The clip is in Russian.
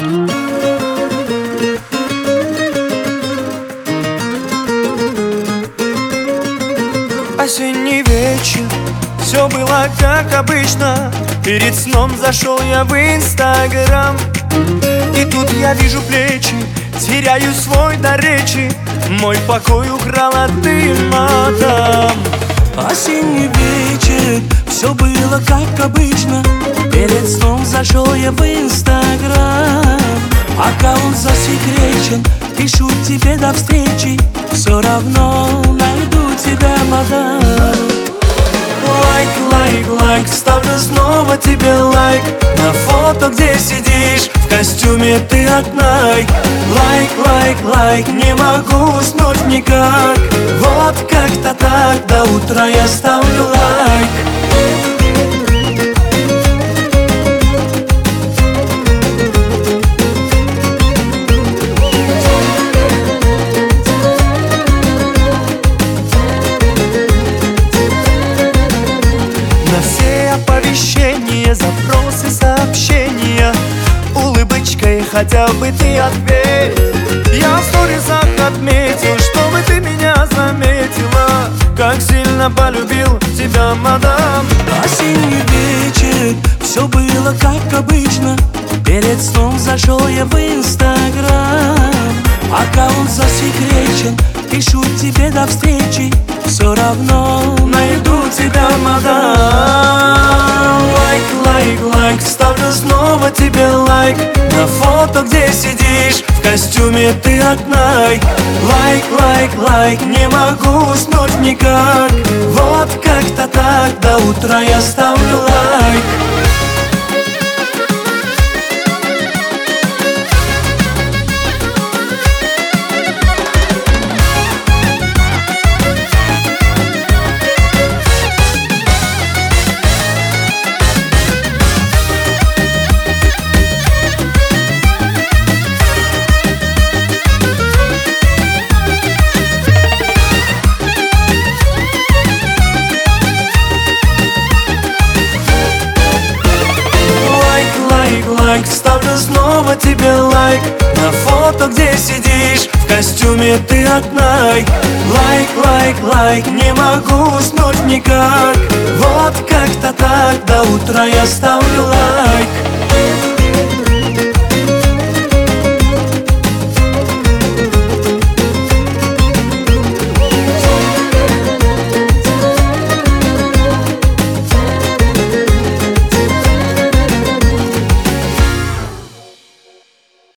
Осенний вечер, все было как обычно. Перед сном зашел я в Инстаграм, и тут я вижу плечи, теряю свой дар речи. Мой покой украла ты, мадам. Осенний вечер, все было как обычно. Перед сном зашел я в Инстаграм. Аккаунт засекречен, пишу тебе до встречи. Все равно найду тебя, мадам. Лайк, лайк, лайк, ставлю снова тебе лайк на фото, где сидишь в костюме ты от Nike. Лайк, лайк, лайк, не могу уснуть никак. Вот как-то так до утра я ставлю лайк. Оповещения, запросы, сообщения, улыбочкой хотя бы ты ответь. Я в сторисах отметил, чтобы ты меня заметила. Как сильно полюбил тебя, мадам. Осенний вечер, все было как обычно. Перед сном зашел я в Инстаграм. Аккаунт засекречен, пишу тебе до встречи. Все равно найду тебя, мадам. Лайк, лайк, лайк, ставлю снова тебе лайк на фото, где сидишь в костюме ты от Nike. Лайк, лайк, лайк, не могу уснуть никак. Вот как-то так до утра я ставлю лайк. Лайк, ставлю снова тебе лайк на фото, где сидишь в костюме ты от Nike. Лайк, лайк, лайк, не могу уснуть никак. Вот как-то так до утра я ставлю лайк.